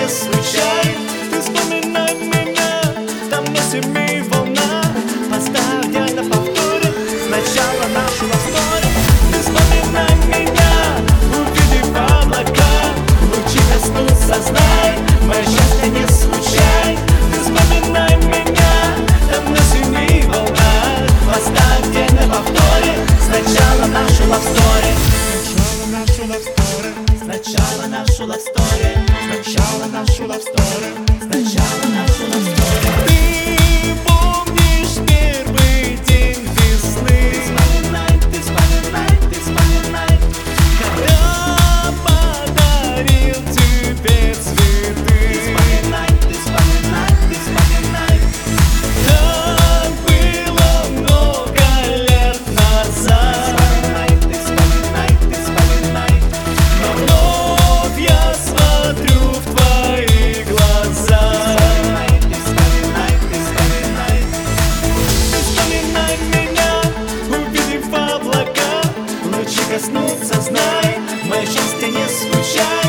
случай. Ты вспоминай меня, там между нами волна. Поставь где-то повторе сначала нашу лавстори. Ты вспоминай меня, увидев облака, лучи коснутся, знай, мое счастье не случай. Ты вспоминай меня, там между нами волна. Поставь где-то повторе сначала нашу лавстори. Сначала нашу лавстори, сначала нашу лавстори, сначала нашу лавстори. Ты помнишь первый день весны? Ты вспоминай, когда подарил тебе цветы. Ты вспоминай. Так было много лет назад. Ты вспоминай. Но вновь я смотрю в твои глаза. Ты вспоминай. Ты вспоминай меня, увидев облака, лучи коснутся, знай, мое счастье не случайно.